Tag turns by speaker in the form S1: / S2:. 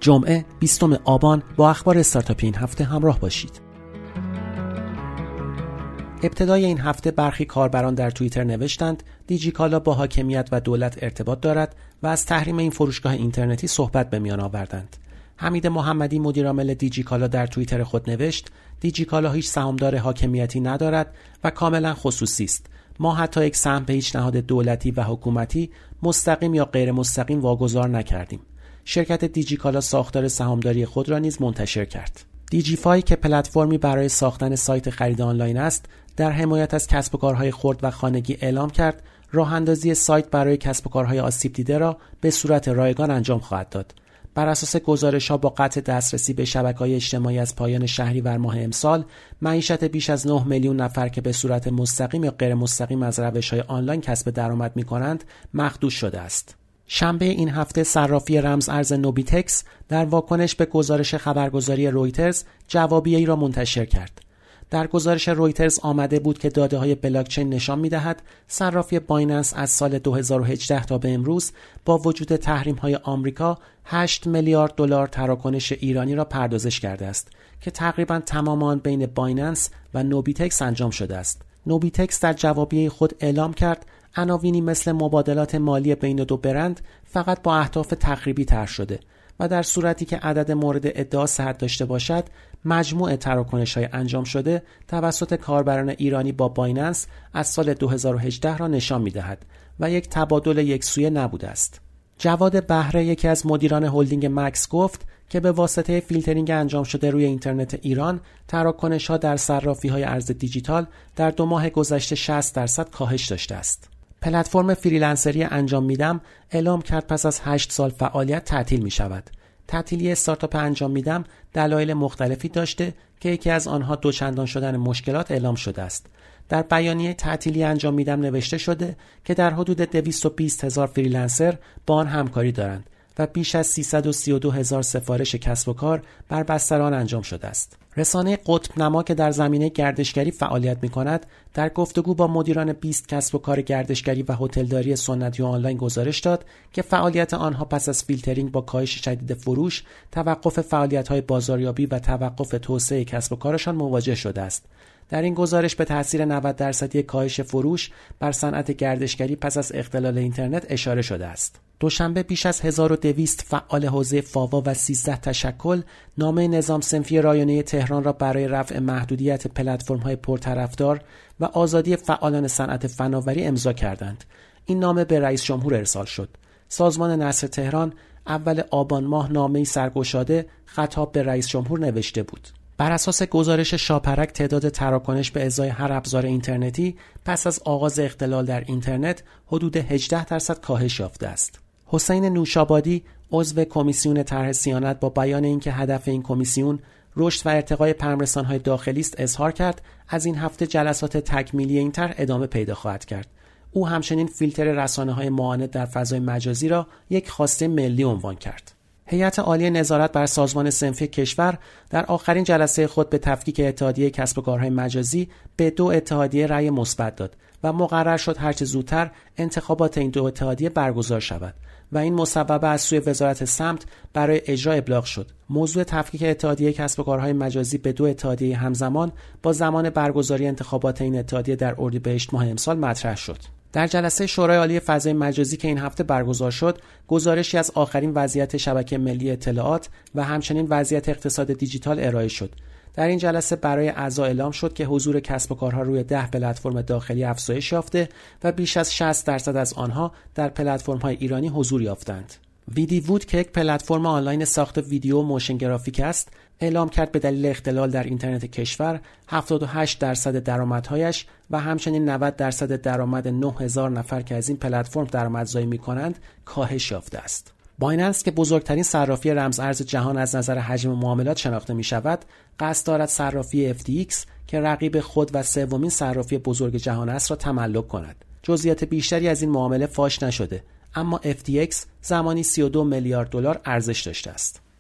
S1: جمعه 20 آبان با اخبار استارتاپی این هفته همراه باشید. ابتدای این هفته برخی کاربران در توییتر نوشتند دیجیکالا با حاکمیت و دولت ارتباط دارد و از تحریم این فروشگاه اینترنتی صحبت به میان آوردند. حمید محمدی مدیرعامل دیجیکالا در توییتر خود نوشت دیجیکالا هیچ سهامدار حاکمیتی ندارد و کاملا خصوصی است. ما حتی یک سهم به هیچ نهاد دولتی و حکومتی مستقیم یا غیر مستقیم واگذار نکردیم. شرکت دیجیکالا ساختار سهامداری خود را نیز منتشر کرد. دیجیفای که پلتفرمی برای ساختن سایت خرید آنلاین است، در حمایت از کسب و کارهای خرد و خانگی اعلام کرد راه اندازی سایت برای کسب و کارهای آسیب دیده را به صورت رایگان انجام خواهد داد. بر اساس گزارش‌ها با قطع دسترسی به شبکه‌های اجتماعی از پایان شهریور ماه امسال، معیشت بیش از 9 میلیون نفر که به صورت مستقیم یا غیر مستقیم از روش‌های آنلاین کسب درآمد می‌کنند، مخدوش شده است. شنبه این هفته صرافی رمز ارز نوبیتکس در واکنش به گزارش خبرگزاری رویترز جوابیه‌ای را منتشر کرد. در گزارش رویترز آمده بود که داده‌های بلاکچین نشان می‌دهد صرافی بایننس از سال 2018 تا به امروز با وجود تحریم‌های آمریکا 8 میلیارد دلار تراکنش ایرانی را پردازش کرده است که تقریباً تمام آن بین بایننس و نوبیتکس انجام شده است. نوبیتکس در جوابیه خود اعلام کرد عناوینی مثل مبادلات مالی بین دو برند فقط با اهداف تخریبی طرح شده و در صورتی که عدد مورد ادعا صحت داشته باشد، مجموع تراکنش‌های انجام شده توسط کاربران ایرانی با بایننس از سال 2018 را نشان می‌دهد و یک تبادل یکسویه نبوده است. جواد بهره یکی از مدیران هلدینگ مکس گفت که به واسطه فیلترینگ انجام شده روی اینترنت ایران، تراکنش‌ها در صرافی‌های ارز دیجیتال در 2 ماه گذشته 60% کاهش داشته است. پلتفرم فریلنسری انجام میدم اعلام کرد پس از 8 سال فعالیت تعطیل می شود. تعطیلی استارتاپ انجام میدم دلایل مختلفی داشته که یکی از آنها دوچندان شدن مشکلات اعلام شده است. در بیانیه تعطیلی انجام میدم نوشته شده که در حدود 220,000 فریلنسر با آن همکاری دارند و بیش از 332,000 سفارش کسب و کار بر بستر آن انجام شده است. رسانه قطب نما که در زمینه گردشگری فعالیت می‌کند، در گفتگو با مدیران 20 کسب و کار گردشگری و هتلداری سنتی و آنلاین گزارش داد که فعالیت آنها پس از فیلترینگ با کاهش شدید فروش، توقف فعالیت‌های بازاریابی و توقف توسعه کسب و کارشان مواجه شده است. در این گزارش به تاثیر 90% کاهش فروش بر صنعت گردشگری پس از اختلال اینترنت اشاره شده است. دوشنبه بیش از 1200 فعال حوزه فاوا و 13 تشکل نامه نظام صنفی رایانه تهران را برای رفع محدودیت پلتفرم‌های پرطرفدار و آزادی فعالان صنعت فناوری امضا کردند. این نامه به رئیس جمهور ارسال شد. سازمان نصر تهران اول آبان ماه نامه‌ای سرگشاده خطاب به رئیس جمهور نوشته بود. بر اساس گزارش شاپرک تعداد تراکنش به ازای هر ابزار اینترنتی پس از آغاز اختلال در اینترنت حدود 18% کاهش یافته است. حسین نوشابادی عضو کمیسیون طرح صیانت با بیان اینکه هدف این کمیسیون رشد و ارتقای پرمرسان‌های داخلی است اظهار کرد از این هفته جلسات تکمیلی این طرح ادامه پیدا خواهد کرد. او همچنین فیلتر رسانه‌های معاند در فضای مجازی را یک خواسته ملی عنوان کرد. هیئت عالی نظارت بر سازمان صنفی کشور در آخرین جلسه خود به تفکیک اتحادیه کسب و کارهای مجازی به 2 اتحادیه رأی مثبت داد و مقرر شد هرچه زودتر انتخابات این 2 اتحادیه برگزار شود و این مصوبه از سوی وزارت سمت برای اجرا ابلاغ شد. موضوع تفکیک اتحادیه کسب و کارهای مجازی به 2 اتحادیه همزمان با زمان برگزاری انتخابات این اتحادیه در اردیبهشت ماه امسال مطرح شد. در جلسه شورای عالی فضای مجازی که این هفته برگزار شد، گزارشی از آخرین وضعیت شبکه ملی اطلاعات و همچنین وضعیت اقتصاد دیجیتال ارائه شد. در این جلسه برای اعضا اعلام شد که حضور کسب و کارها روی 10 پلتفرم داخلی افزایش یافته و بیش از 60% از آنها در پلتفرم‌های ایرانی حضور یافتند. ویدیوود که یک پلتفرم آنلاین ساخت ویدیو و موشن گرافیک است، اعلام کرد به دلیل اختلال در اینترنت کشور 78% درآمدهایش و همچنین 90% درآمد 9000 نفر که از این پلتفرم درآمدزایی می‌کنند کاهش یافته است. بایننس که بزرگترین صرافی رمز ارز جهان از نظر حجم معاملات شناخته می‌شود، قصد دارد صرافی FTX که رقیب خود و سومین صرافی بزرگ جهان است را تملک کند. جزئیات بیشتری از این معامله فاش نشده، اما FTX زمانی 32 میلیارد دلار ارزش داشته است.